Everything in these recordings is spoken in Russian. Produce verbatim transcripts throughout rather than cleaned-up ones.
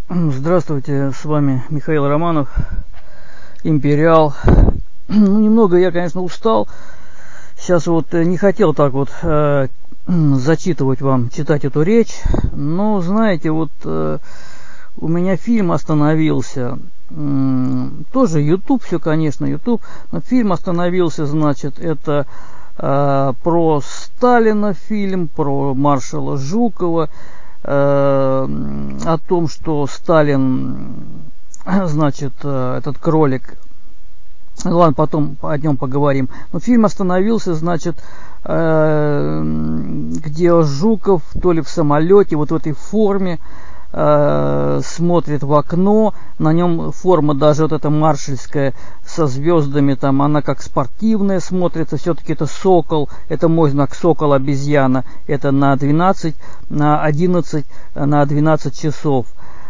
Здравствуйте, с вами Михаил Романов, Империал. Ну, немного я, конечно, устал. Сейчас вот не хотел так вот э, зачитывать вам, читать эту речь. Но, знаете, вот э, у меня фильм остановился. Э, тоже YouTube, все, конечно, YouTube. Но фильм остановился, значит, это э, про Сталина фильм, про маршала Жукова. О том, что Сталин, значит, этот кролик, ладно, потом о нем поговорим. Но фильм остановился, значит, где Жуков то ли в самолете, вот в этой форме, смотрит в окно, на нем форма даже вот эта маршальская со звездами, там она как спортивная смотрится, все-таки это сокол, это мой знак, сокол обезьяна, это на двенадцать, на одиннадцать, на двенадцать часов.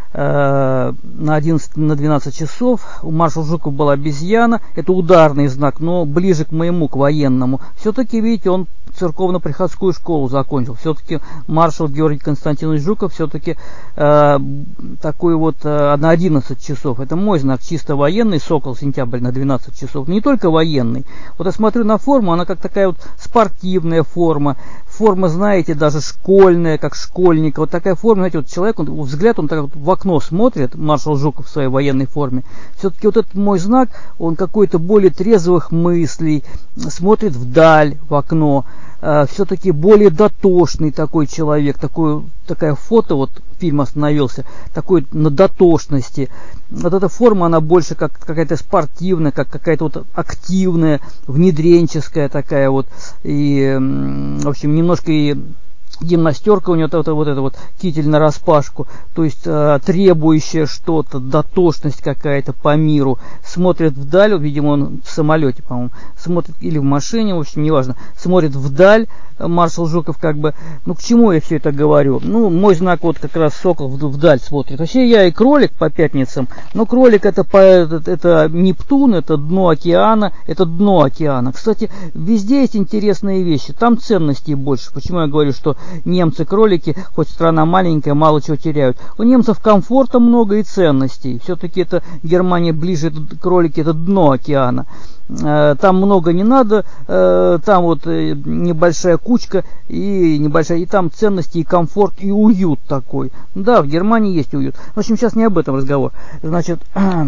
На одиннадцать, на двенадцать часов у маршала Жукова была обезьяна, это ударный знак, но ближе к моему, к военному. Все-таки, видите, он церковно-приходскую школу закончил. Все-таки маршал Георгий Константинович Жуков все-таки э, такой вот э, на одиннадцать часов. Это мой знак, чисто военный, сокол, сентябрь на двенадцать часов. Не только военный. Вот я смотрю на форму, она как такая вот спортивная форма. Форма, знаете, даже школьная, как школьника. Вот такая форма, знаете, вот человек, он, взгляд, он так вот в окно смотрит, маршал Жуков в своей военной форме. Все-таки вот этот мой знак, он какой-то более трезвых мыслей, смотрит вдаль, в окно. Все-таки более дотошный такой человек, такой, такая фото, вот фильм остановился, такой на дотошности. Вот эта форма, она больше как какая-то спортивная, как какая-то вот активная, внедренческая такая вот. И, в общем, немножко и гимнастерка у него, вот, вот это вот китель на распашку, то есть э, требующая что-то, дотошность какая-то по миру, смотрит вдаль, видимо, он в самолете, по-моему, смотрит, или в машине, в общем, неважно, смотрит вдаль, маршал Жуков, как бы, ну, к чему я все это говорю? Ну, мой знак вот как раз сокол вдаль смотрит. Вообще я и кролик по пятницам, но кролик это, по, это, это Нептун, это дно океана, это дно океана. Кстати, везде есть интересные вещи, там ценностей больше. Почему я говорю, что немцы-кролики, хоть страна маленькая, мало чего теряют. У немцев комфорта много и ценностей. Все-таки это Германия ближе, кролики, это дно океана. Там много не надо, там вот небольшая кучка и небольшая, и там ценности, и комфорт, и уют такой. Да, в Германии есть уют. В общем, сейчас не об этом разговор. Значит,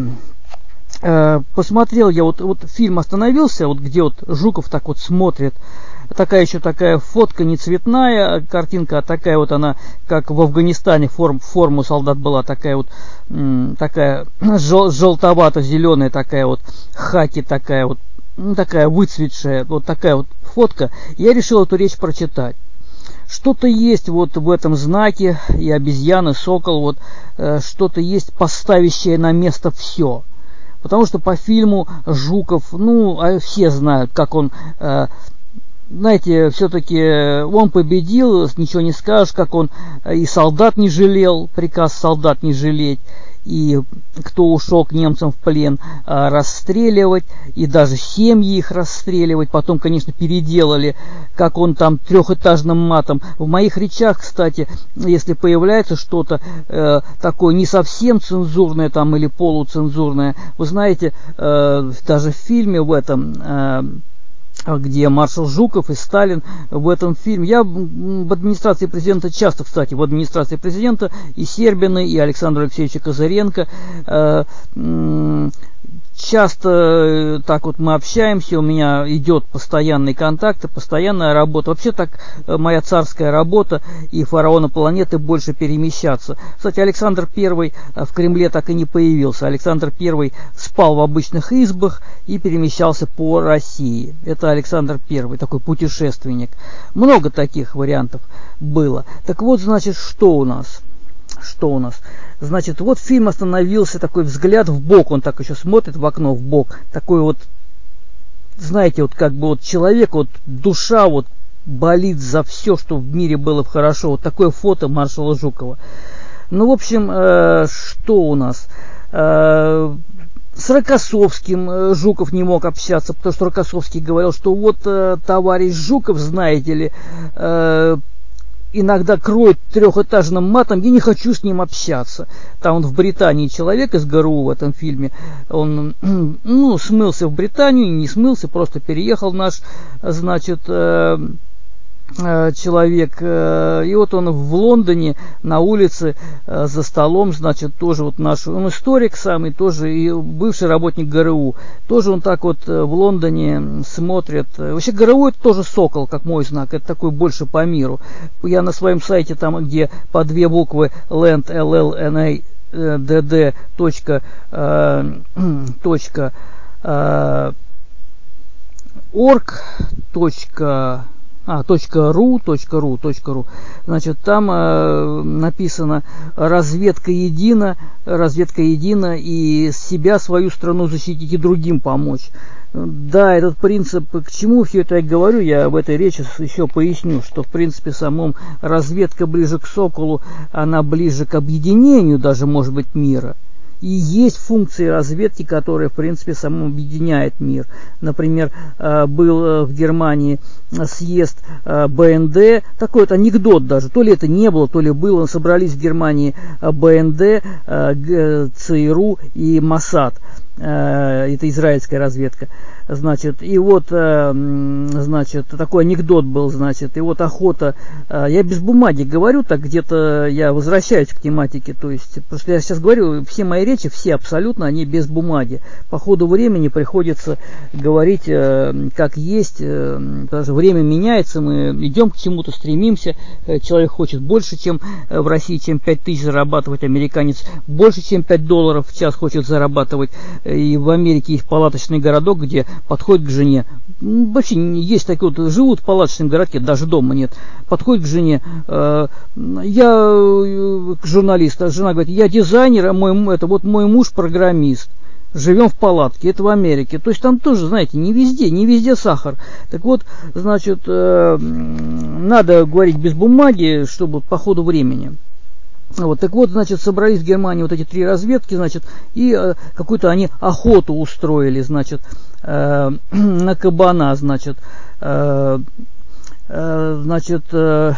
посмотрел я, вот, вот фильм остановился, вот где вот Жуков так вот смотрит. Такая еще такая фотка, не цветная картинка, а такая вот она, как в Афганистане форм, форма у солдат была, такая вот, такая жел, желтовато-зеленая такая вот, хаки такая вот, такая выцветшая, вот такая вот фотка. Я решил эту речь прочитать. Что-то есть вот в этом знаке, и обезьяны, сокол, вот э, что-то есть, поставящее на место все. Потому что по фильму Жуков, ну, все знают, как он... Э, Знаете, все-таки он победил, ничего не скажешь, как он и солдат не жалел, приказ солдат не жалеть, и кто ушел к немцам в плен, расстреливать, и даже семьи их расстреливать, потом, конечно, переделали, как он там трехэтажным матом. В моих речах, кстати, если появляется что-то э, такое не совсем цензурное там или полуцензурное, вы знаете, э, даже в фильме в этом... Э, где маршал Жуков и Сталин в этом фильме. Я в администрации президента часто, кстати, в администрации президента и Сербина, и Александра Алексеевича Козыренко э, э, часто так вот мы общаемся, у меня идет постоянный контакт, постоянная работа. Вообще так моя царская работа и фараона планеты больше перемещаться. Кстати, Александр Первый в Кремле так и не появился. Александр Первый спал в обычных избах и перемещался по России. Это Александр Первый, такой путешественник. Много таких вариантов было. Так вот, значит, что у нас? Что у нас? Значит, вот фильм остановился, такой взгляд в бок, он так еще смотрит в окно в бок, такой вот, знаете, вот как бы вот человек, вот душа вот болит за все, что в мире было хорошо. Вот такое фото маршала Жукова. Ну, в общем, э, что у нас? Э, с Рокоссовским э, Жуков не мог общаться, потому что Рокоссовский говорил, что вот э, товарищ Жуков, знаете ли, э, иногда кроет трехэтажным матом, я не хочу с ним общаться. Там он в Британии человек из ГРУ в этом фильме, он ну, смылся в Британию, не смылся, просто переехал наш, значит, э, человек, и вот он в Лондоне на улице за столом, значит, тоже вот наш, он историк самый, тоже и бывший работник ГРУ, тоже он так вот в Лондоне смотрит. Вообще ГРУ это тоже сокол, как мой знак, это такой больше по миру. Я на своем сайте, там где по две буквы Land, L L N A D D точка org, А, .ру, .ру, .ру. Значит, там э, написано «Разведка едина, разведка едина, и себя, свою страну защитить и другим помочь». Да, этот принцип, к чему все это я говорю, я в этой речи еще поясню, что в принципе самом разведка ближе к соколу, она ближе к объединению даже, может быть, мира. И есть функции разведки, которые, в принципе, самому объединяет мир. Например, был в Германии съезд Бэ Эн Дэ, такой вот анекдот даже, то ли это не было, то ли было, собрались в Германии Бэ Эн Дэ, ЦРУ и Моссад. Это израильская разведка. Значит, и вот, значит, такой анекдот был, значит, и вот охота, я без бумаги говорю, так где-то я возвращаюсь к тематике, то есть, потому что я сейчас говорю, все мои речи, все абсолютно, они без бумаги. По ходу времени приходится говорить как есть, потому что время меняется, мы идем к чему-то, стремимся, человек хочет больше, чем в России, чем пять тысяч зарабатывать, американец больше, чем пять долларов в час хочет зарабатывать, и в Америке есть палаточный городок, где подходит к жене, вообще есть такие вот, живут в палаточном городке, даже дома нет, подходит к жене, э, я журналист, а жена говорит, я дизайнер, а мой, это вот мой муж программист, живем в палатке, это в Америке, то есть там тоже, знаете, не везде, не везде сахар. Так вот, значит, э, надо говорить без бумаги, чтобы по ходу времени. Вот, так вот, значит, собрались в Германии вот эти три разведки, значит, и э, какую-то они охоту устроили, значит, э, на кабана, значит, э, э, значит, э,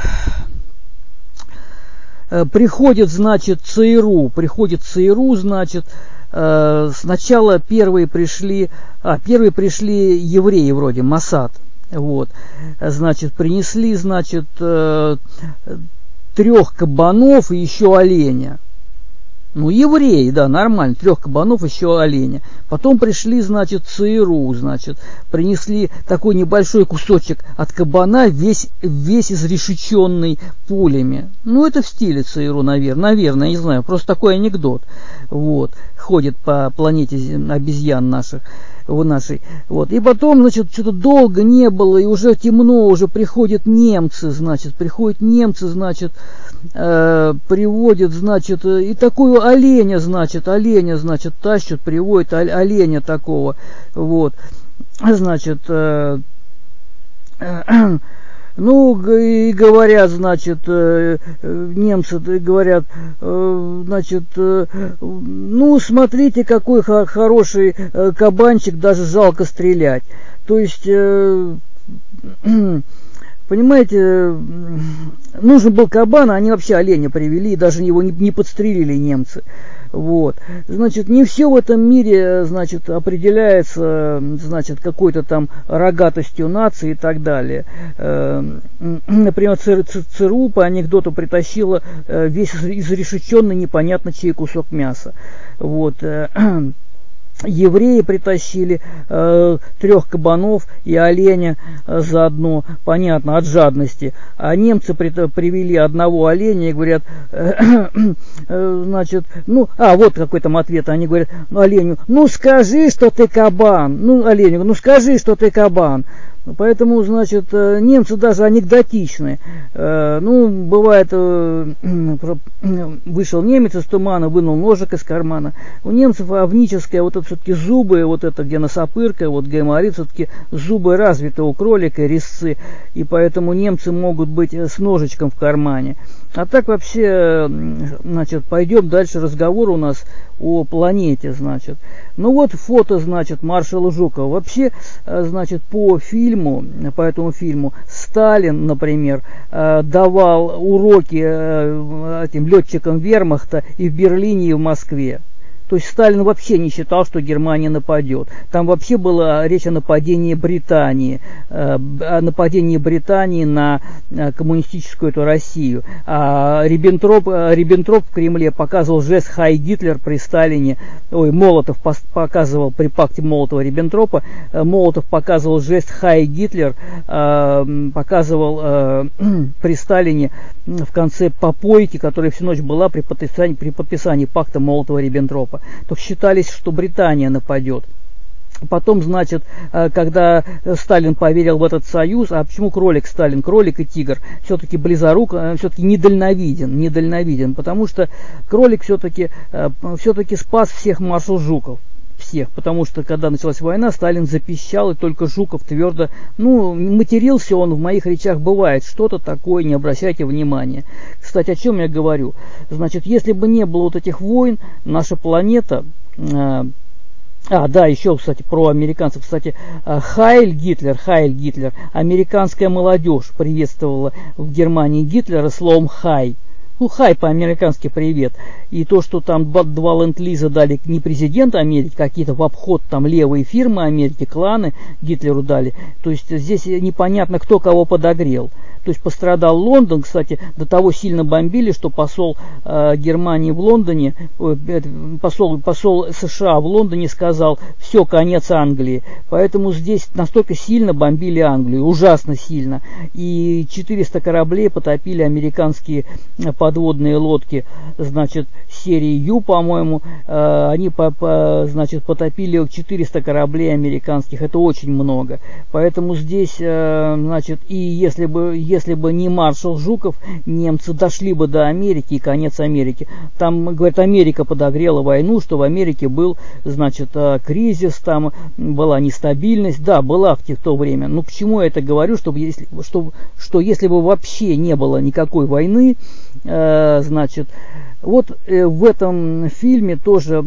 э, приходит, значит, ЦРУ, приходит ЦРУ, значит, э, сначала первые пришли, а, первые пришли евреи вроде, Моссад, вот, значит, принесли, значит, э, трех кабанов и еще оленя. Ну, евреи, да, нормально, трех кабанов, еще оленя. Потом пришли, значит, ЦРУ, значит, принесли такой небольшой кусочек от кабана, весь, весь изрешеченный пулями. Ну, это в стиле ЦРУ, наверное, наверное, я не знаю, просто такой анекдот, вот, ходит по планете обезьян наших. В нашей. Вот. И потом, значит, что-то долго не было, и уже темно, уже приходят немцы, значит, приходят немцы, значит, э, приводят, значит, и такую оленя, значит, оленя, значит, тащат, приводят оленя такого, вот, значит, э, э, ну, и говорят, значит, немцы говорят, значит, ну, смотрите, какой хороший кабанчик, даже жалко стрелять. То есть, понимаете, нужен был кабан, а они вообще оленя привели, и даже его не подстрелили немцы. Вот. Значит, не все в этом мире, значит, определяется, значит, какой-то там рогатостью нации и так далее. Например, ЦРУ по анекдоту притащила весь изрешеченный непонятно чей кусок мяса. Вот. Евреи притащили э, трех кабанов и оленя э, заодно, понятно, от жадности. А немцы при, привели одного оленя и говорят, э, э, значит, ну, а вот какой там ответ, они говорят, ну, оленю, ну скажи, что ты кабан, ну, оленю, ну скажи, что ты кабан. Поэтому, значит, немцы даже анекдотичны. Ну, бывает, вышел немец из тумана, вынул ножик из кармана. У немцев овническое, вот это все-таки зубы, вот это где носопырка, вот гайморит, все-таки зубы развиты у кролика, резцы. И поэтому немцы могут быть с ножичком в кармане. А так вообще, значит, пойдем дальше разговор у нас о планете, значит. Ну вот фото, значит, маршала Жукова. Вообще, значит, по фильму фильму, по этому фильму Сталин, например, давал уроки этим летчикам вермахта и в Берлине, и в Москве. То есть Сталин вообще не считал, что Германия нападет. Там вообще была речь о нападении Британии, о нападении Британии на коммунистическую эту Россию. А Риббентроп, Риббентроп в Кремле показывал жест «Хай Гитлер» при Сталине. Ой, Молотов показывал при пакте Молотова-Риббентропа. Молотов показывал жест «Хай Гитлер», показывал при Сталине в конце попойки, которая всю ночь была при подписании, при подписании пакта Молотова-Риббентропа. То считались, что Британия нападет. Потом, значит, когда Сталин поверил в этот союз, а почему кролик Сталин, кролик и тигр, все-таки близорук, все-таки недальновиден, недальновиден, потому что кролик все-таки все-таки спас всех маршал Жуков. Всех, потому что когда началась война, Сталин запищал, и только Жуков твердо, ну, матерился он в моих речах, бывает, что-то такое, не обращайте внимания. Кстати, о чем я говорю? Значит, если бы не было вот этих войн, наша планета... Э, А, да, еще, кстати, про американцев. Кстати, Хайль Гитлер, Хайль Гитлер, американская молодежь приветствовала в Германии Гитлера словом «хай». Ну, хай по-американски привет. И то, что там два ленд-лиза дали не президент Америки, какие-то в обход там левые фирмы Америки, кланы Гитлеру дали. То есть здесь непонятно, кто кого подогрел. То есть пострадал Лондон, кстати, до того сильно бомбили, что посол э, Германии в Лондоне, э, посол, посол США в Лондоне сказал: все, конец Англии. Поэтому здесь настолько сильно бомбили Англию, ужасно сильно. И четыреста кораблей потопили американские подводные лодки, значит, серии Ю, по-моему, э, они по, по, значит, потопили четыреста кораблей американских. Это очень много. Поэтому здесь, э, значит, и если бы Если бы не маршал Жуков, немцы дошли бы до Америки и конец Америки. Там, говорят, Америка подогрела войну, что в Америке был, значит, кризис, там была нестабильность. Да, была в то время. Но к чему я это говорю? Чтобы, если, что, что если бы вообще не было никакой войны, э, значит, вот э, в этом фильме тоже,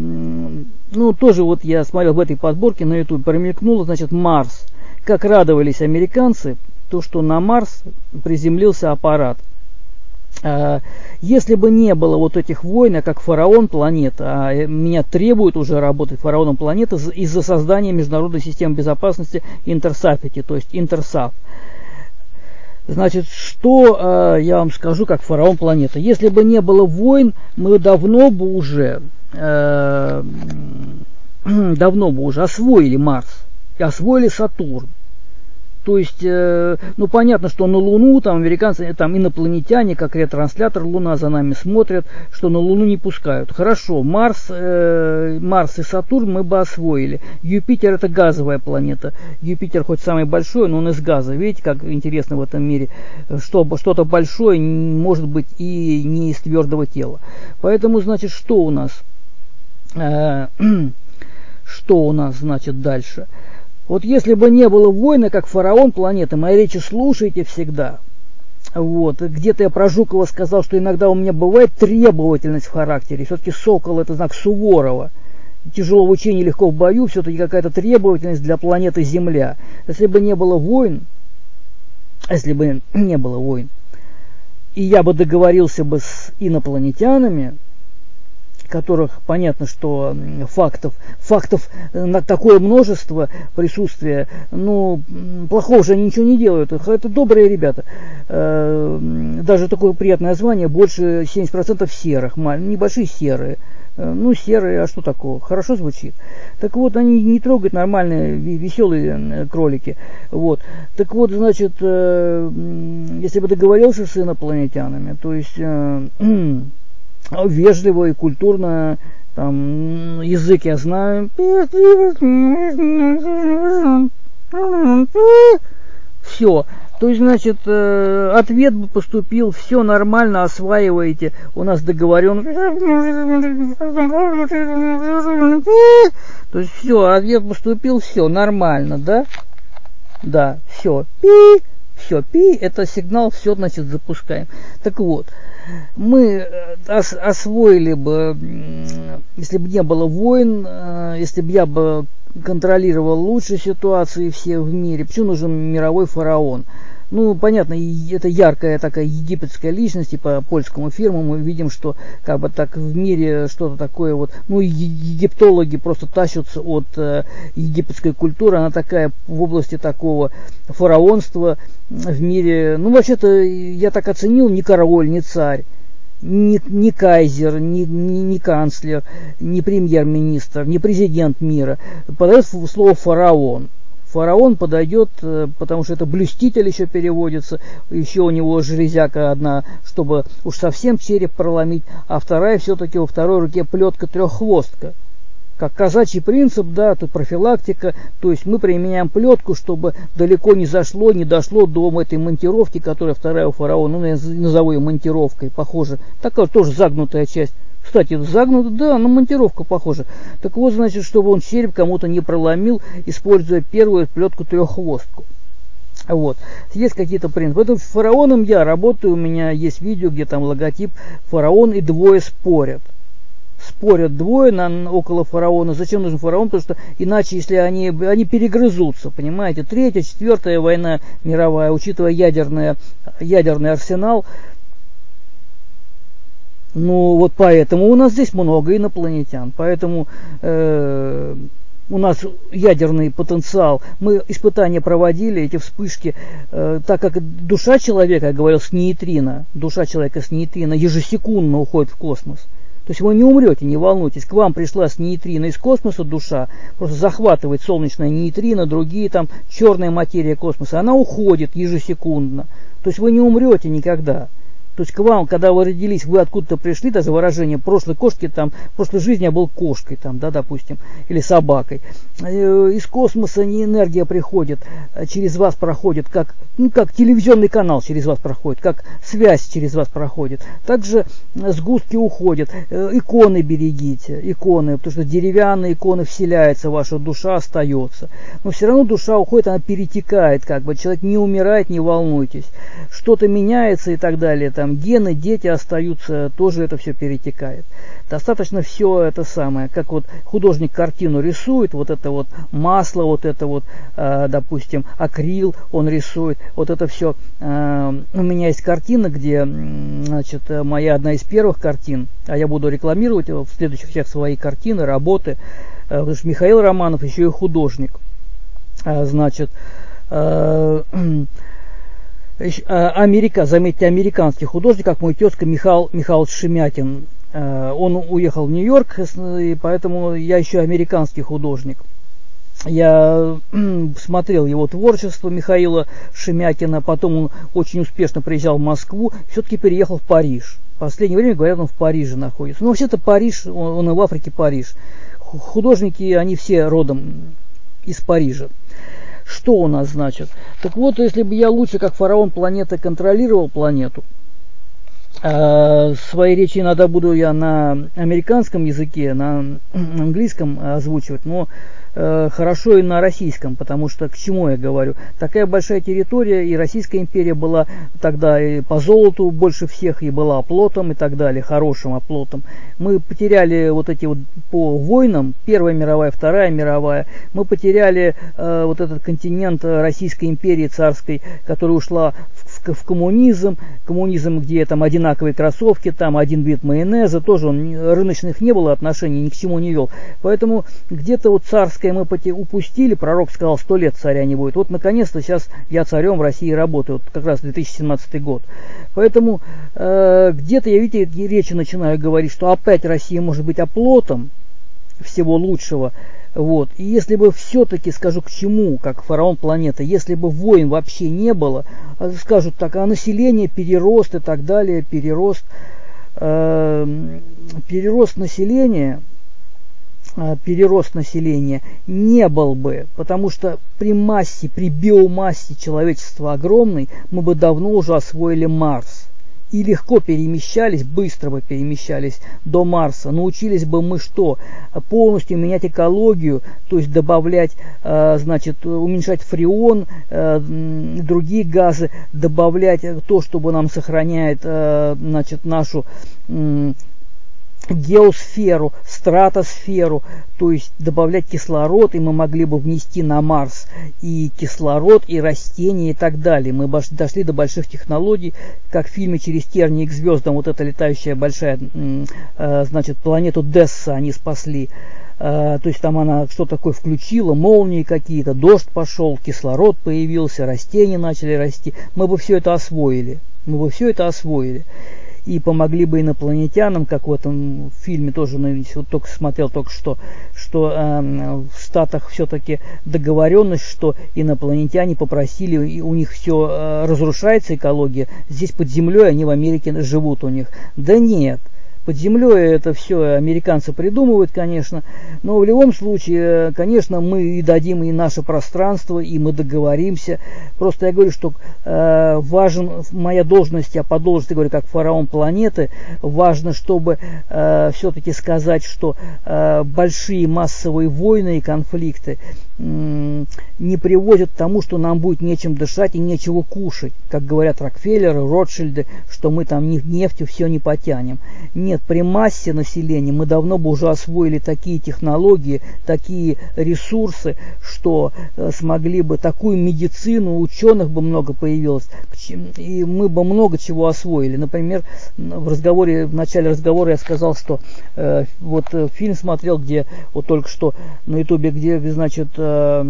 ну, тоже вот я смотрел в этой подборке на YouTube, промелькнуло, значит, Марс. Как радовались американцы, то, что на Марс приземлился аппарат. Если бы не было вот этих войн, а как фараон планеты, а меня требует уже работать фараоном планеты из-за создания международной системы безопасности Интерсафити, то есть Интерсаф. Значит, что я вам скажу как фараон планеты? Если бы не было войн, мы давно бы уже, давно бы уже освоили Марс, освоили Сатурн. То есть, э, ну понятно, что на Луну там американцы, там инопланетяне, как ретранслятор Луна за нами смотрят, что на Луну не пускают. Хорошо, Марс, э, Марс и Сатурн мы бы освоили. Юпитер — это газовая планета. Юпитер хоть самый большой, но он из газа. Видите, как интересно в этом мире, что что-то большое может быть и не из твердого тела. Поэтому, значит, что у нас? Э, что у нас, значит, дальше? Вот если бы не было войны, как фараон планеты, мои речи слушайте всегда. Вот. Где-то я про Жукова сказал, что иногда у меня бывает требовательность в характере. Все-таки сокол — это знак Суворова. Тяжело в учении, легко в бою, все-таки какая-то требовательность для планеты Земля. Если бы не было войн, если бы не было войн, и я бы договорился бы с инопланетянами, которых понятно, что фактов, фактов на такое множество присутствия, ну, плохого же они ничего не делают. Это добрые ребята. Даже такое приятное название, больше семьдесят процентов серых, небольшие серые. Ну, серые, а что такого? Хорошо звучит. Так вот, они не трогают нормальные, веселые кролики. Вот. Так вот, значит, если бы договорился с инопланетянами, то есть вежливо и культурно, там, язык я знаю. Все. То есть, значит, ответ бы поступил, все нормально, осваиваете, у нас договорен. То есть, все, ответ поступил, все нормально, да? Да, все. все, пи, это сигнал, все, значит, запускаем. Так вот, мы ос- освоили бы, если бы не было войн, если бы я бы контролировал лучше ситуации все в мире, почему нужен мировой фараон? Ну, понятно, это яркая такая египетская личность, и по польскому фильму мы видим, что как бы так в мире что-то такое вот, ну, египтологи просто тащатся от э, египетской культуры, она такая в области такого фараонства в мире, ну, вообще-то, я так оценил, не король, не царь, не, не кайзер, не, не, не канцлер, не премьер-министр, не президент мира, подает слово фараон. Фараон подойдет, потому что это блюститель еще переводится, еще у него железяка одна, чтобы уж совсем череп проломить, а вторая все-таки во второй руке плетка треххвостка. Как казачий принцип, да, тут профилактика, то есть мы применяем плетку, чтобы далеко не зашло, не дошло до этой монтировки, которая вторая у фараона, ну, я назову ее монтировкой, похоже, такая тоже загнутая часть. Кстати, загнуто, да, на монтировку похоже. Так вот, значит, чтобы он череп кому-то не проломил, используя первую плетку треххвостку. Вот. Есть какие-то принципы. Поэтому с фараоном я работаю, у меня есть видео, где там логотип фараон и двое спорят. Спорят двое на, около фараона. Зачем нужен фараон? Потому что иначе, если они, они перегрызутся, понимаете. Третья, четвертая война мировая, учитывая ядерное, ядерный арсенал. Ну, вот поэтому у нас здесь много инопланетян. Поэтому э, у нас ядерный потенциал. Мы испытания проводили, эти вспышки, э, так как душа человека, я говорил, с нейтрино, душа человека с нейтрино ежесекундно уходит в космос. То есть вы не умрете, не волнуйтесь. К вам пришла с нейтрино из космоса душа, просто захватывает солнечное нейтрино, другие там черная материя космоса. Она уходит ежесекундно. То есть вы не умрете никогда. То есть к вам, когда вы родились, вы откуда-то пришли, даже выражение прошлой кошки, там, в прошлой жизни я был кошкой, там, да, допустим, или собакой. Из космоса не энергия приходит, через вас проходит, как, ну, как телевизионный канал через вас проходит, как связь через вас проходит. Также сгустки уходят, иконы берегите, иконы, потому что деревянные иконы вселяются, ваша душа остается. Но все равно душа уходит, она перетекает, как бы, человек не умирает, не волнуйтесь. Что-то меняется и так далее, там гены, дети остаются, тоже это все перетекает. Достаточно все это самое, как вот художник картину рисует, вот это вот масло, вот это вот, э, допустим, акрил он рисует, вот это все. Э, у меня есть картина, где, значит, моя одна из первых картин, а я буду рекламировать в следующих частях свои картины, работы, э, потому что Михаил Романов еще и художник. Э, значит, э, Америка, заметьте, американский художник, как мой тезка Михаил Михайлович Шемякин. Он уехал в Нью-Йорк, и поэтому я еще американский художник. Я смотрел его творчество Михаила Шемякина, потом он очень успешно приезжал в Москву, все-таки переехал в Париж. В последнее время, говорят, он в Париже находится. Но вообще-то Париж, он, он и в Африке Париж. Художники, они все родом из Парижа. Что у нас значит? Так вот, если бы я лучше, как фараон планеты, контролировал планету, э, свои речи иногда буду я на американском языке, на английском озвучивать, но э, хорошо и на российском, потому что к чему я говорю? Такая большая территория, и Российская империя была тогда и по золоту больше всех, и была оплотом и так далее, хорошим оплотом. Мы потеряли вот эти вот по войнам, Первая мировая, Вторая мировая, мы потеряли э, вот этот континент Российской империи царской, которая ушла в, в коммунизм, коммунизм, где там одинаковые кроссовки, там один вид майонеза, тоже он, рыночных не было отношений, ни к чему не вел. Поэтому где-то вот царское мы упустили, пророк сказал, сто лет царя не будет. Вот наконец-то сейчас я царем в России работаю, вот как раз две тысячи семнадцатый год. Поэтому э, где-то я, видите, речи начинаю говорить, что опять Россия может быть оплотом всего лучшего. Вот. И если бы все-таки, скажу к чему, как фараон планеты, если бы войн вообще не было, скажут так, а население, перерост и так далее, перерост, э, перерост населения, э, перерост населения не был бы, потому что при массе, при биомассе человечества огромной, мы бы давно уже освоили Марс. и легко перемещались, быстро бы перемещались до Марса, научились бы мы что? Полностью менять экологию, то есть добавлять, значит, уменьшать фреон, другие газы, добавлять то, чтобы нам сохраняет, значит, нашу геосферу, стратосферу, то есть добавлять кислород, и мы могли бы внести на Марс и кислород, и растения, и так далее. Мы дошли до больших технологий, как в фильме «Через тернии к звездам», вот эта летающая большая, значит, планету Десса они спасли. То есть там она что такое включила, молнии какие-то, дождь пошел, кислород появился, растения начали расти. Мы бы все это освоили, мы бы все это освоили. И помогли бы инопланетянам, как в этом фильме тоже, вот только смотрел только что, что э, в Штатах все-таки договоренность, что инопланетяне попросили, и у них все э, разрушается экология, здесь под землей, они в Америке живут у них. Да нет. Под землей это все американцы придумывают, конечно, но в любом случае, конечно, мы и дадим и наше пространство, и мы договоримся. Просто я говорю, что э, важен моя должность, я по должности говорю, как фараон планеты, важно, чтобы э, все-таки сказать, что э, большие массовые войны и конфликты э, не приводят к тому, что нам будет нечем дышать и нечего кушать, как говорят Рокфеллеры, Ротшильды, что мы там нефтью все не потянем. Нет, при массе населения мы давно бы уже освоили такие технологии, такие ресурсы, что э, смогли бы такую медицину, ученых бы много появилось, и мы бы много чего освоили. Например, в разговоре, в начале разговора я сказал, что э, вот э, фильм смотрел, где вот только что на ютубе, где, значит, э,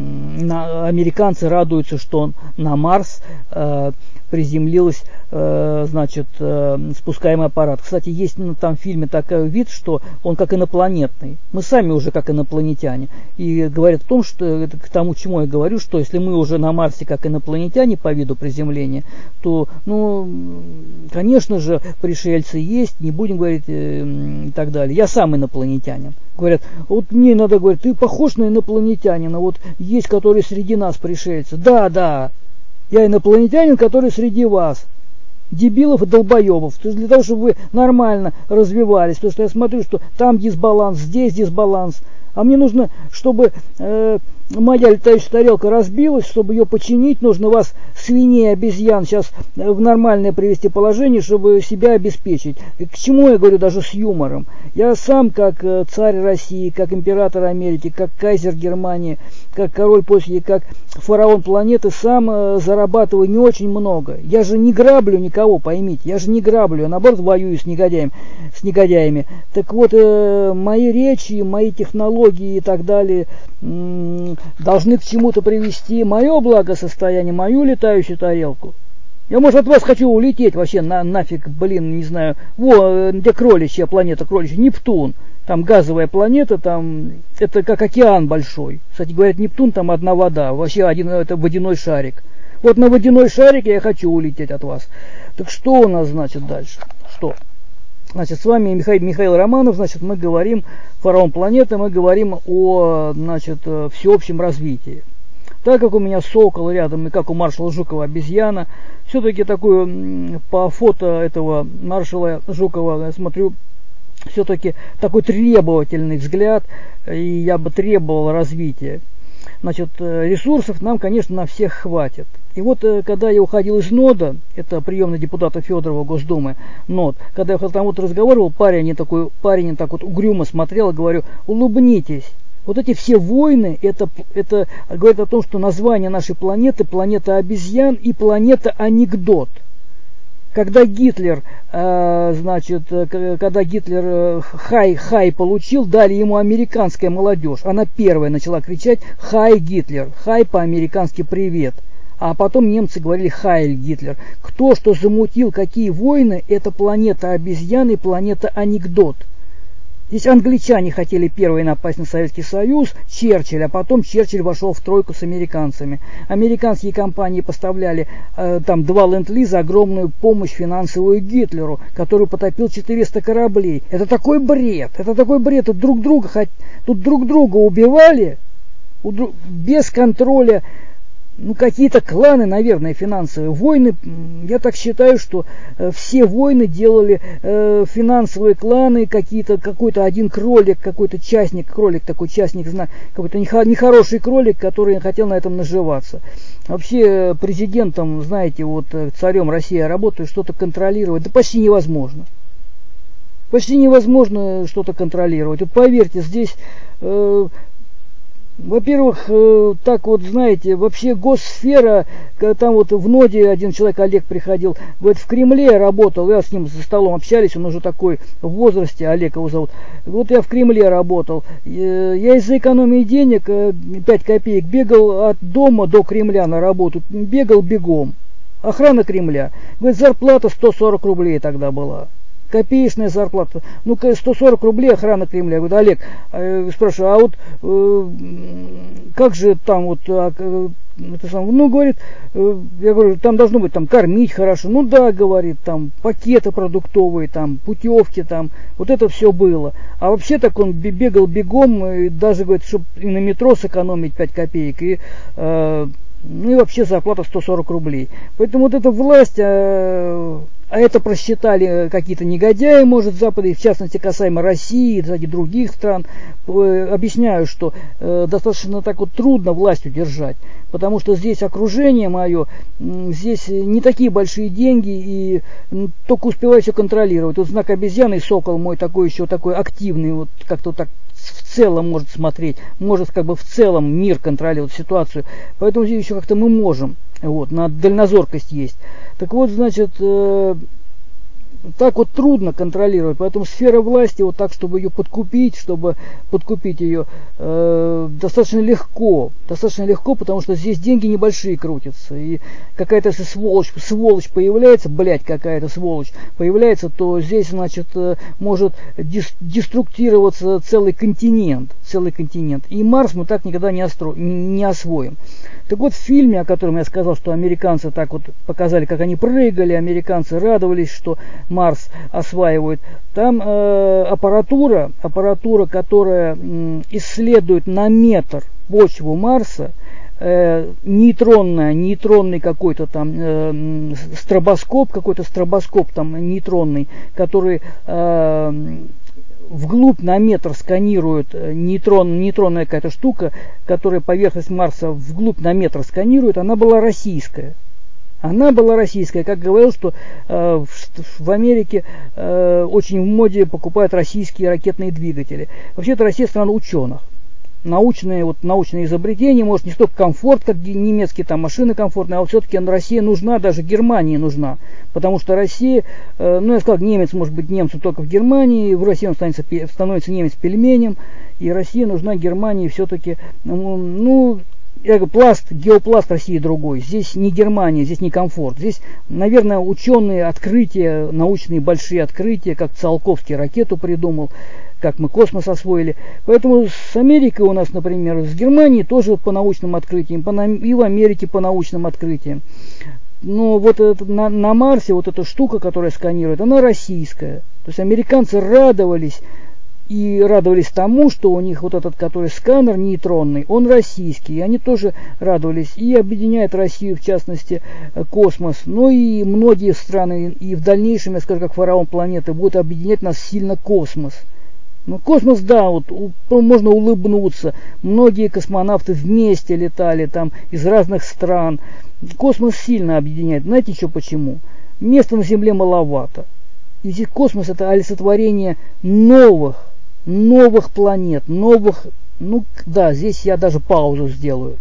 на, американцы радуются, что на Марс э, приземлилась, э, значит, э, спускаемый аппарат. Кстати, есть ну, там в фильме такой вид, что он как инопланетный. Мы сами уже как инопланетяне. И говорят о том, что это к тому, чему я говорю, что если мы уже на Марсе как инопланетяне по виду приземления, то, ну, конечно же, пришельцы есть, не будем говорить э, и так далее. Я сам инопланетянин. Говорят, вот мне надо говорить, ты похож на инопланетянина, вот есть, которые среди нас пришельцы. Да, да. Я инопланетянин, который среди вас, дебилов и долбоебов. То есть для того, чтобы вы нормально развивались. Потому что я смотрю, что там дисбаланс, здесь дисбаланс. А мне нужно, чтобы э, моя летающая тарелка разбилась, чтобы ее починить, нужно вас, свиней, обезьян, сейчас в нормальное привести положение, чтобы себя обеспечить. И к чему я говорю даже с юмором? Я сам, как царь России, как император Америки, как кайзер Германии, как король Польши, как фараон планеты, сам э, зарабатываю не очень много. Я же не граблю никого, поймите. Я же не граблю, я наоборот воюю с негодяями. С негодяями. Так вот, э, мои речи, мои технологии и так далее э, должны к чему-то привести мое благосостояние, мою летающую тарелку. Я, может, от вас хочу улететь вообще на, нафиг, блин, не знаю. Во, где кроличья планета, кроличья, Нептун. Там газовая планета, там это как океан большой. Кстати, говорят, Нептун, там одна вода, вообще один это водяной шарик. Вот на водяной шарике я хочу улететь от вас. Так что у нас, значит, дальше? Что? Значит, с вами Михаил, Михаил Романов, значит, мы говорим, фараон планеты, мы говорим о, значит, всеобщем развитии. Так как у меня сокол рядом, и как у маршала Жукова обезьяна, все-таки такую, по фото этого маршала Жукова, я смотрю, все-таки такой требовательный взгляд, и я бы требовал развития. Значит, ресурсов нам, конечно, на всех хватит. И вот, когда я уходил из нода, это приемный депутата Федорова Госдумы, нод, когда я там вот разговаривал, парень не такой, парень так вот угрюмо смотрел, говорю, улыбнитесь. Вот эти все войны, это, это говорит о том, что название нашей планеты, планета обезьян и планета анекдот. Когда Гитлер, э, значит, когда Гитлер хай-хай получил, дали ему американская молодежь. Она первая начала кричать «Хай Гитлер», «Хай» по-американски «Привет». А потом немцы говорили «Хайль Гитлер». Кто что замутил, какие войны, это планета обезьян и планета анекдот. Здесь англичане хотели первые напасть на Советский Союз, Черчилль, а потом Черчилль вошел в тройку с американцами. Американские компании поставляли э, там два ленд-лиза, огромную помощь финансовую Гитлеру, который потопил четыреста кораблей. Это такой бред, это такой бред. Тут друг друга, тут друг друга убивали, без контроля ну, какие-то кланы, наверное, финансовые. Войны, я так считаю, что э, все войны делали э, финансовые кланы, какие-то, какой-то один кролик, какой-то частник, кролик такой частник, какой-то нехороший кролик, который хотел на этом наживаться. Вообще президентом, знаете, вот царем России работает, что-то контролировать, да почти невозможно. Почти невозможно что-то контролировать. Вот поверьте, здесь... Э, Во-первых, э, так вот, знаете, вообще госсфера, там вот в ноде один человек, Олег, приходил, говорит, в Кремле работал, я с ним за столом общались, он уже такой в возрасте, Олег его зовут, вот я в Кремле работал, э, я из-за экономии денег, э, пять копеек, бегал от дома до Кремля на работу, бегал бегом, охрана Кремля, говорит, зарплата сто сорок рублей тогда была. Копеечная зарплата. Ну-ка, сто сорок рублей охрана Кремля. Я говорю, Олег, э, спрашиваю, а вот э, как же там вот, а, это сам, ну, говорит, э, я говорю, там должно быть там кормить хорошо. Ну да, говорит, там пакеты продуктовые, там путевки, там, вот это все было. А вообще так он бегал бегом, и даже, говорит, чтобы и на метро сэкономить пять копеек, и... Э, ну и вообще зарплата сто сорок рублей. Поэтому вот эта власть, а, а это просчитали какие-то негодяи, может, Запада, в частности касаемо России, кстати, других стран, объясняю, что э, достаточно так вот трудно власть удержать. Потому что здесь окружение мое, здесь не такие большие деньги, и только успеваю все контролировать. Вот знак обезьяны и сокол мой такой еще такой активный, вот как-то вот так в целом может смотреть, может как бы в целом мир контролировать ситуацию. Поэтому здесь еще как-то мы можем, вот, на дальнозоркость есть. Так вот, значит, э, так вот трудно контролировать, поэтому сфера власти, вот так, чтобы ее подкупить, чтобы подкупить ее, э, достаточно легко, достаточно легко, потому что здесь деньги небольшие крутятся, и какая-то если сволочь, сволочь появляется, блядь, какая-то сволочь появляется, то здесь, значит, э, может дис, деструктироваться целый континент, целый континент, и Марс мы так никогда не, остро, не освоим. Так вот, в фильме, о котором я сказал, что американцы так вот показали, как они прыгали, американцы радовались, что Марс осваивают, там э, аппаратура, аппаратура, которая э, исследует на метр почву Марса, э, нейтронная, нейтронный какой-то там э, стробоскоп, какой-то стробоскоп там нейтронный, который... Э, вглубь на метр сканирует нейтрон, нейтронная какая-то штука, которая поверхность Марса вглубь на метр сканирует, она была российская. Она была российская, как говорил, что э, в, в Америке э, очень в моде покупают российские ракетные двигатели. Вообще-то Россия страна ученых. Научные, вот, научные изобретения, может не столько комфорт, как немецкие там машины комфортные, а вот все-таки Россия нужна, даже Германии нужна. Потому что Россия, э, ну я сказал, немец может быть немцем только в Германии, в России он становится, становится немец пельменем, и Россия нужна Германии все-таки, ну, я говорю, пласт, геопласт России другой. Здесь не Германия, здесь не комфорт. Здесь, наверное, ученые открытия, научные большие открытия, как Циолковский ракету придумал, как мы космос освоили. Поэтому с Америкой у нас, например, с Германией тоже по научным открытиям, по, и в Америке по научным открытиям. Но вот это, на, на Марсе вот эта штука, которая сканирует, она российская. То есть американцы радовались и радовались тому, что у них вот этот, который сканер нейтронный, он российский. И они тоже радовались. И объединяет Россию, в частности, космос. Но и многие страны, и в дальнейшем, я скажу, как фараон планеты, будут объединять нас сильно космос. Ну, космос, да, вот можно улыбнуться. Многие космонавты вместе летали там из разных стран. Космос сильно объединяет. Знаете еще почему? Места на Земле маловато. И здесь космос — это олицетворение новых, новых планет, новых... Ну, да, здесь я даже паузу сделаю.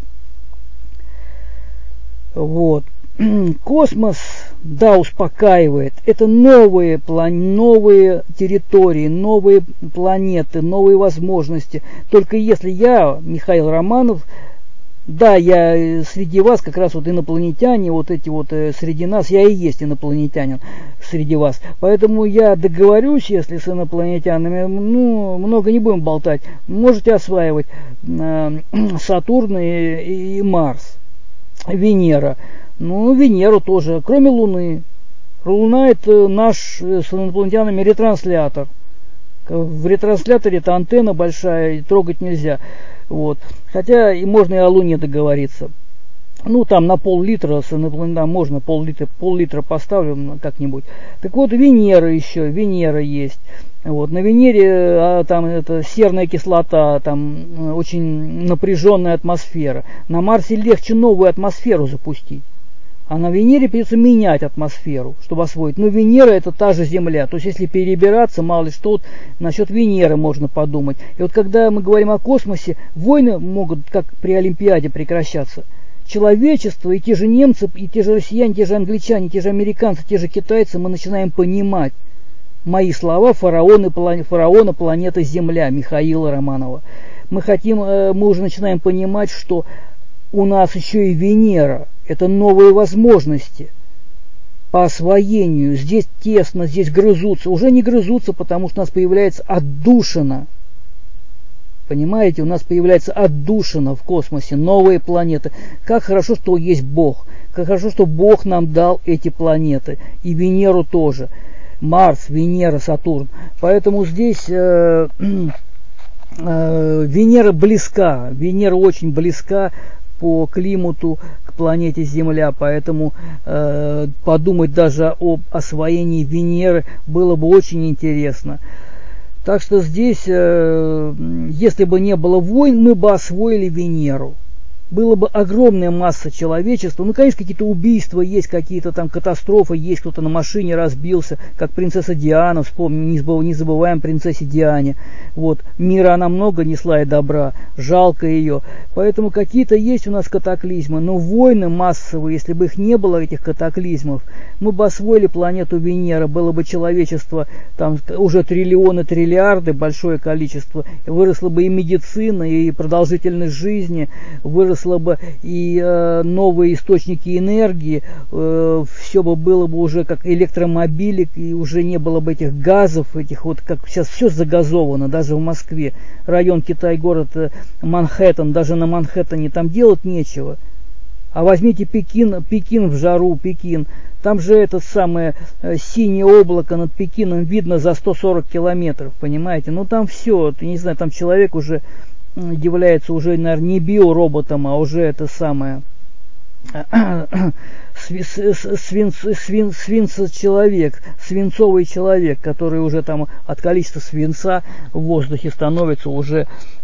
Вот. Космос, да, успокаивает. Это новые, план... новые территории, новые планеты, новые возможности. Только если я, Михаил Романов, да, я среди вас как раз вот инопланетяне, вот эти вот среди нас, я и есть инопланетянин среди вас. Поэтому я договорюсь, если с инопланетянами, ну, много не будем болтать, можете осваивать э, Сатурн и, и Марс, Венера. Ну, Венеру тоже, кроме Луны. Луна — это наш с инопланетянами ретранслятор. В ретрансляторе это антенна большая, и трогать нельзя. Вот. Хотя и можно и о Луне договориться. ну там на пол-литра, с инопланетян можно пол-литра, пол-литра поставлю как-нибудь. Так вот, Венера еще, Венера есть. Вот, на Венере а, там это серная кислота, там очень напряженная атмосфера. На Марсе легче новую атмосферу запустить. А на Венере придется менять атмосферу, чтобы освоить. Но Венера это та же Земля. То есть если перебираться, мало ли что, вот, насчет Венеры можно подумать. И вот когда мы говорим о космосе, войны могут, как при Олимпиаде, прекращаться. Человечество, и те же немцы, и те же россияне, те же англичане, те же американцы, те же китайцы, мы начинаем понимать мои слова фараона, фараона планеты Земля Михаила Романова. Мы хотим, мы уже начинаем понимать, что у нас еще и Венера. Это новые возможности по освоению. Здесь тесно, здесь грызутся. Уже не грызутся, потому что у нас появляется отдушина. Понимаете, у нас появляется отдушина в космосе, новые планеты. Как хорошо, что есть Бог. Как хорошо, что Бог нам дал эти планеты. И Венеру тоже. Марс, Венера, Сатурн. Поэтому здесь э, э, Венера близка. Венера очень близка по климату к планете Земля, поэтому э, подумать даже об освоении Венеры было бы очень интересно. Так что здесь, э, если бы не было войн, мы бы освоили Венеру. Было бы огромная масса человечества. Ну, конечно, какие-то убийства есть, какие-то там катастрофы есть, кто-то на машине разбился, как принцесса Диана, вспомним, не забываем принцессе Диане. Вот, мира она много несла и добра, жалко ее. Поэтому какие-то есть у нас катаклизмы, но войны массовые, если бы их не было, этих катаклизмов, мы бы освоили планету Венера, было бы человечество, там уже триллионы, триллиарды, большое количество, выросла бы и медицина, и продолжительность жизни, выросла бы и э, новые источники энергии, э, все бы было бы уже как электромобили, и уже не было бы этих газов, этих вот, как сейчас все загазовано, даже в Москве, район Китай, город э, Манхэттен, даже на Манхэттене там делать нечего. А возьмите Пекин, Пекин в жару, Пекин, там же это самое э, синее облако над Пекином видно за сто сорок километров, понимаете? Ну там все, ты не знаю, там человек уже является уже, наверное, не биороботом, а уже это самое свин, свин, свинцочеловек, свинцовый человек, который уже там от количества свинца в воздухе становится уже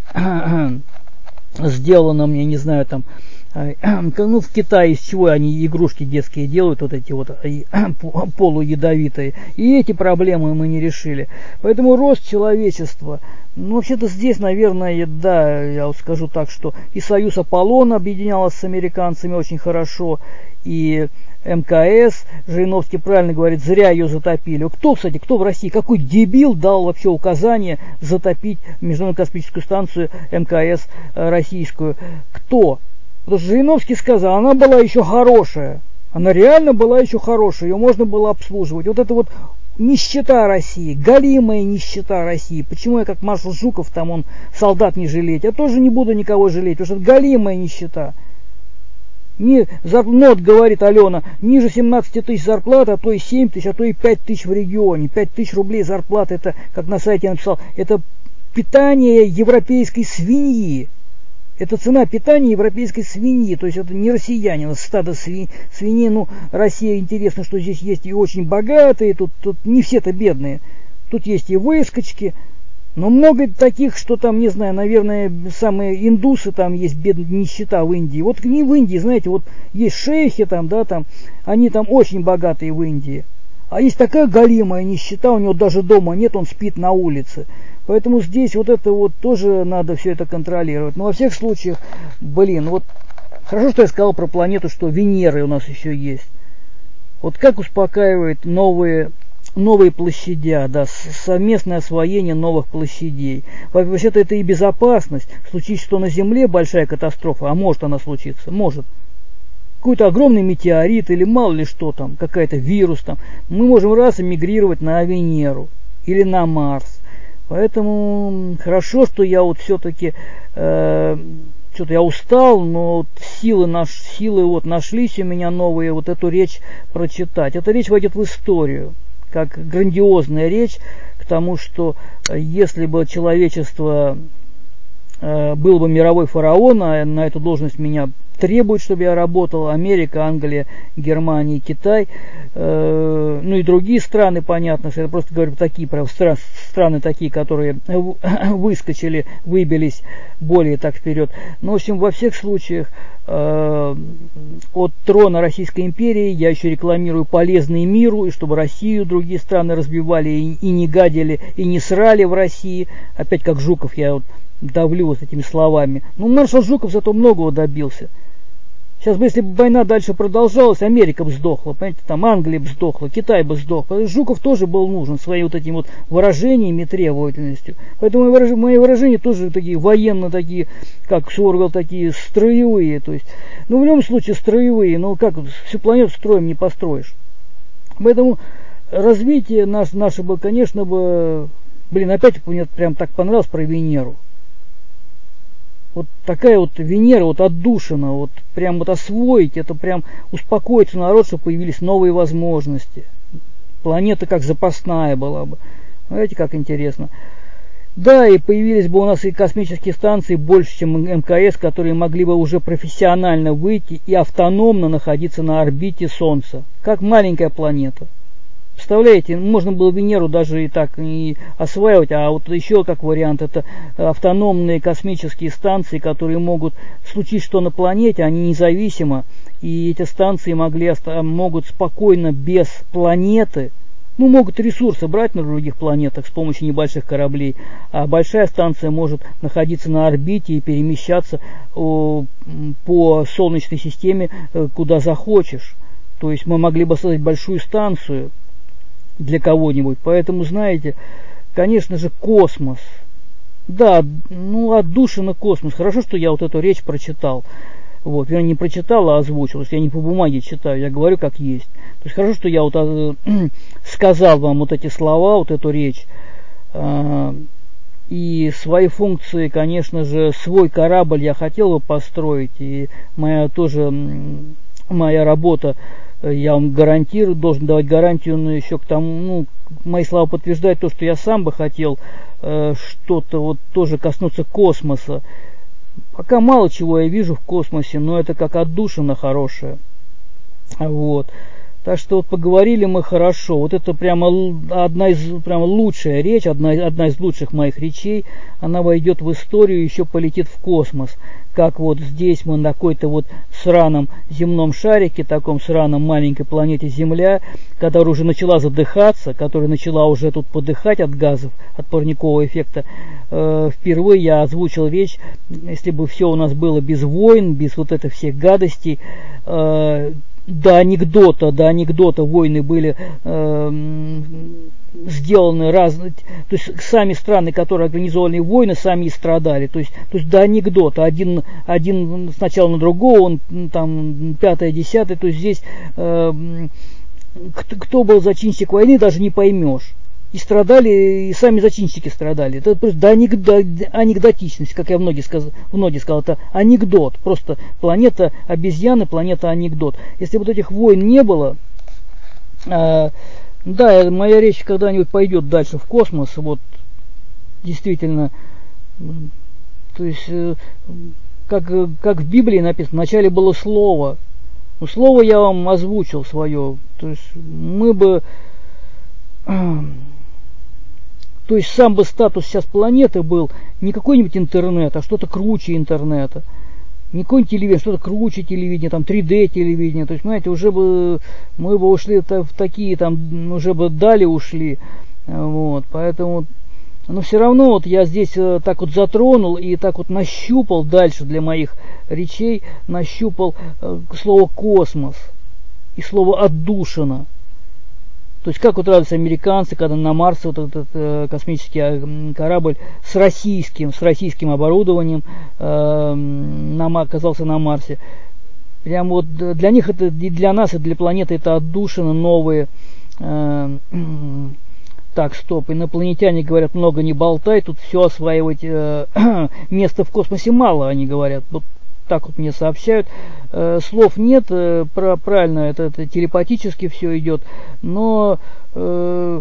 сделанным, я не знаю, там, ну, в Китае из чего они игрушки детские делают, вот эти вот полуядовитые. И эти проблемы мы не решили. Поэтому рост человечества, ну, вообще-то здесь, наверное, да, я вот скажу так, что и Союз Аполлон объединялся с американцами очень хорошо, и эм ка эс, Жириновский правильно говорит, зря ее затопили. Кто, кстати, кто в России, какой дебил дал вообще указание затопить Международную космическую станцию эм ка эс российскую? Кто? Потому что Жириновский сказал, она была еще хорошая. Она реально была еще хорошая, ее можно было обслуживать. Вот это вот нищета России, галимая нищета России. Почему я как маршал Жуков, там он солдат не жалеть? Я тоже не буду никого жалеть, потому что это галимая нищета. Не, нот, говорит Алена, ниже семнадцати тысяч зарплат, а то и семь тысяч, а то и пять тысяч в регионе. пять тысяч рублей зарплата, это, как на сайте я написал, это питание европейской свиньи. Это цена питания европейской свиньи, то есть это не россиянин, стадо сви, свиней. Ну, Россия, интересно, что здесь есть и очень богатые, тут, тут не все-то бедные. Тут есть и выскочки, но много таких, что там, не знаю, наверное, самые индусы, там есть бедная нищета в Индии. Вот не в Индии, знаете, вот есть шейхи там, да, там, они там очень богатые в Индии. А есть такая галимая нищета, у него даже дома нет, он спит на улице. Поэтому здесь вот это вот тоже надо все это контролировать. Но во всех случаях, блин, вот хорошо, что я сказал про планету, что Венеры у нас еще есть. Вот как успокаивает новые, новые площадя, да, совместное освоение новых площадей. Вообще-то это и безопасность. Случится, что на Земле большая катастрофа, а может она случиться, может. Какой-то огромный метеорит или мало ли что там, какая-то вирус там. Мы можем раз эмигрировать на Венеру или на Марс. Поэтому хорошо, что я вот все-таки э, что-то я устал, но вот силы, наш, силы вот нашлись у меня новые, вот эту речь прочитать. Эта речь войдет в историю, как грандиозная речь, к тому, что если бы человечество э, был бы мировой фараон, а на эту должность меня требуют, чтобы я работал. Америка, Англия, Германия, Китай, э, ну и другие страны, понятно, что я просто говорю такие, прям стра- страны такие, которые выскочили, выбились более так вперед. Но, в общем, во всех случаях э, от трона Российской империи я еще рекламирую полезные миру, и чтобы Россию другие страны разбивали и, и не гадили, и не срали в России. Опять как Жуков я вот давлю вот этими словами. Ну, маршал Жуков зато многого добился. Сейчас бы, если бы война дальше продолжалась, Америка бы сдохла, понимаете, там Англия бы сдохла, Китай бы сдох. Жуков тоже был нужен своими вот этими вот выражениями, требовательностью. Поэтому мои выражения, мои выражения тоже такие военно, такие, как Соргал, такие строевые. То есть, ну, в любом случае строевые, но как всю планету строем не построишь. Поэтому развитие наш, наше бы, конечно, бы, блин, опять мне прям так понравилось про Венеру. Вот такая вот Венера, вот отдушина, вот прям вот освоить, это прям успокоится народ, что появились новые возможности. Планета как запасная была бы. Знаете, как интересно. Да, и появились бы у нас и космические станции больше, чем эм ка эс, которые могли бы уже профессионально выйти и автономно находиться на орбите Солнца, как маленькая планета. Представляете, можно было Венеру даже и так и осваивать, а вот еще как вариант, это автономные космические станции, которые могут, случись что на планете, они независимо, и эти станции могли, могут спокойно без планеты, ну, могут ресурсы брать на других планетах с помощью небольших кораблей, а большая станция может находиться на орбите и перемещаться о, по Солнечной системе куда захочешь. То есть мы могли бы создать большую станцию для кого-нибудь. Поэтому, знаете, конечно же, космос. Да, ну, отдушина космос. Хорошо, что я вот эту речь прочитал. Вот, я не прочитал, а озвучил. То есть я не по бумаге читаю, я говорю как есть. То есть хорошо, что я вот э, сказал вам вот эти слова, вот эту речь. Э, и свои функции, конечно же, свой корабль я хотел бы построить. И моя тоже, моя работа, я вам гарантирую, должен давать гарантию, но еще к тому, ну, мои слова подтверждают то, что я сам бы хотел э, что-то вот тоже коснуться космоса. Пока мало чего я вижу в космосе, но это как отдушина хорошая. Вот. Так что вот поговорили мы хорошо. Вот это прямо одна из прямо лучшая речь, одна, одна из лучших моих речей. Она войдет в историю и еще полетит в космос. Как вот здесь мы на какой-то вот сраном земном шарике, таком сраном маленькой планете Земля, которая уже начала задыхаться, которая начала уже тут подыхать от газов, от парникового эффекта. Э, впервые я озвучил речь, если бы все у нас было без войн, без вот этих всех гадостей, э, до анекдота, до анекдота войны были э, сделаны разные, то есть сами страны, которые организовали войны, сами и страдали, то есть, то есть до анекдота, один, один сначала на другого, он там пятое, десятое, то есть здесь э, кто, кто был зачинщик войны, даже не поймешь. И страдали, и сами зачинщики страдали. Это просто до анекдот, анекдотичность, как я многие сказал, многие сказал, это анекдот. Просто планета обезьяны, планета анекдот. Если вот этих войн не было, э, да, моя речь когда-нибудь пойдет дальше в космос, вот действительно, то есть, э, как, как в Библии написано, вначале было слово. Ну, слово я вам озвучил свое. То есть мы бы... То есть сам бы статус сейчас планеты был не какой-нибудь интернет, а что-то круче интернета. Не какой-нибудь телевидение, что-то круче телевидения, там три дэ телевидение. То есть, понимаете, уже бы мы бы ушли в такие, там, уже бы дали ушли. Вот, поэтому, но все равно вот я здесь так вот затронул и так вот нащупал дальше для моих речей, нащупал слово космос и слово отдушина. То есть как вот радуются американцы, когда на Марсе вот этот э, космический корабль с российским, с российским оборудованием э, на, оказался на Марсе. Прям вот для них это, и для нас, и для планеты это отдушина новые. Э, так, стоп, инопланетяне говорят, много не болтай, тут все осваивать, э, места в космосе мало, они говорят. Вот так вот мне сообщают. Э, слов нет, э, про, правильно, это, это телепатически все идет, но э,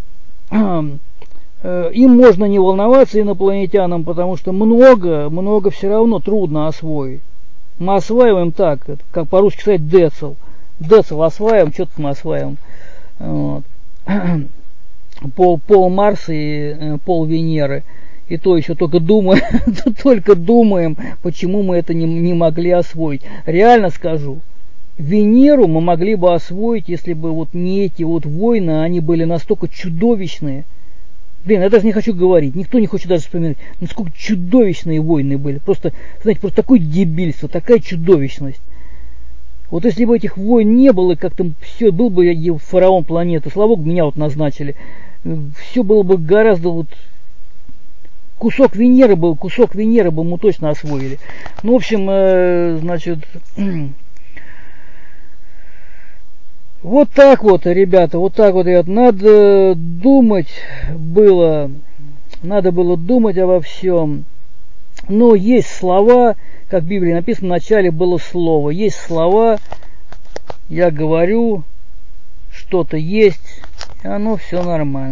э, им можно не волноваться, инопланетянам, потому что много, много все равно трудно освоить. Мы осваиваем так, как по-русски сказать, децл. Децл осваиваем, что-то мы осваиваем. Вот. Пол, пол Марса и э, пол Венеры. И то еще только думаем, только думаем, почему мы это не, не могли освоить. Реально скажу, Венеру мы могли бы освоить, если бы вот не эти вот войны, они были настолько чудовищные. Блин, я даже не хочу говорить, никто не хочет даже вспоминать, насколько чудовищные войны были. Просто, знаете, просто такое дебильство, такая чудовищность. Вот если бы этих войн не было, как-то все, был бы я фараон планеты, слава богу, меня вот назначили, все было бы гораздо вот... Кусок Венеры был, кусок Венеры бы мы точно освоили. Ну, в общем, э, значит, вот так вот, ребята, вот так вот, ребят, надо думать было, надо было думать обо всем. Но есть слова, как в Библии написано, в начале было слово. Есть слова, я говорю, что-то есть, и оно все нормально.